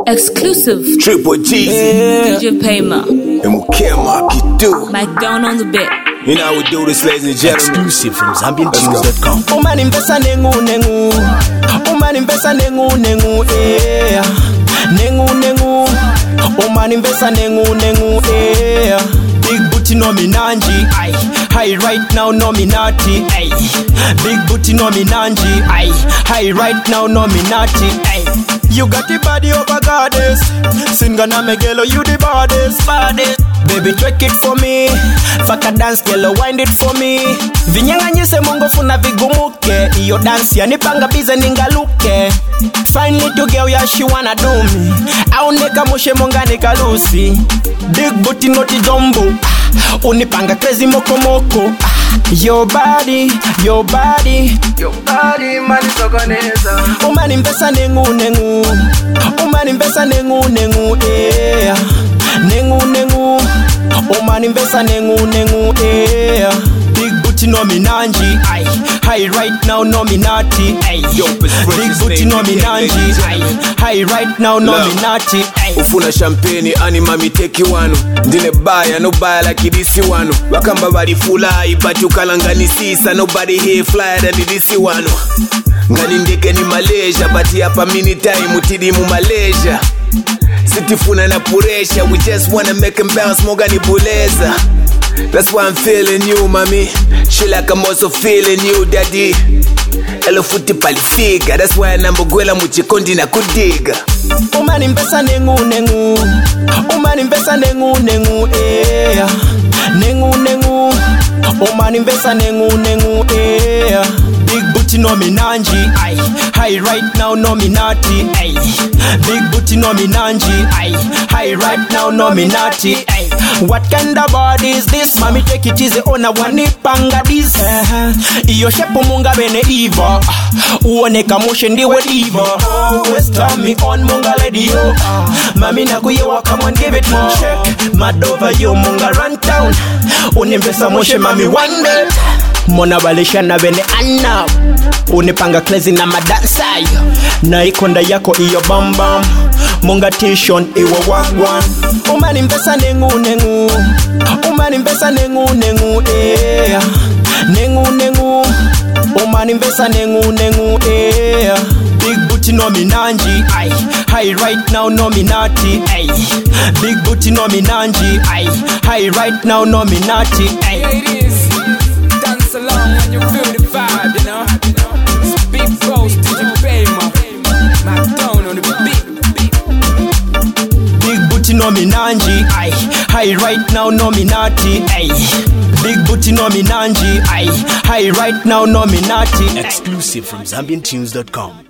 Exclusive. Triple G. DJ Payma. And we can't mark it do. Mike down on the bit. You know how we do this, ladies and gentlemen. Exclusive from ZambianTunes.com. Umani mbesa nengu. Umani mbesa nengu. Nengu. Umani mbesa nengu. Big booty no minanji. High right now no minati. Big booty no minanji. High right now no minati. You got the body of a goddess. Singana megelo, you the baddest. Baby, twerk it for me. Faka dance, girl, wind it for me. Vinyanga nyese mungo funa vigumuke. Iyo dance ya nipanga bize ningaluke. Fine little girl, yeah, she wanna do me. Auneka mushe munga nikalusi. Big booty noti jumbo. Unipanga crazy moko. Your body, mani sokoneza. Umani mbesa nengu. Umani mbesa nengu, Nengu. Umani mbesa nengu, Big booty no minanji. High right now no minati. Big booty no minanji. High right now no minati. Ufuna champagne anima miteki wano. Ndine baya no baya like this wano. Wakamba bari fulai but ukalangani sisa. Nobody here flyer than this wano. Ngani ndeke ni Malaysia but hapa mini time utidi mu Malaysia. Sitifuna na puresha. We just wanna make them bounce mogani buleza. That's why I'm feeling you, mommy. She like I'm also feeling you, daddy. Hello futi palifika. That's why nambogwela muchikondi na kudiga. Umani mbesa nengu. Umani mbesa nengu. Nengu. Umani mbesa nengu. Big booty no minanji. High right now no minati. Big booty no minanji. High right now no minati. What kind of body is this? Mami take it easy on a wanipanga this. Iyo shepu munga bene diva. Uoneka motion diwe diva. Always turn me on munga lady yo. Mami nakuyewa, come on give it more. Check mad over you munga run town. Unimbesa motion mami one day. Mona balisha na bene anna. Unipanga crazy na madansa yo. Na ikonda yako iyo bam bam. Munga t-shirt iwa wagwan. Umani mbesa nengu. Umani mbesa nengu. Nengu. Umani mbesa nengu. Big booty no minanji. High right now no minati. Big booty no minanji. High right now no minati. Ladies, dance along when you feel the vibe, you know. It's big boss, DJ Payma. My tone on the beat. Big booty no minanji. High right now no minati. Big booty no minanji. High right now no minati. Exclusive from ZambianTunes.com.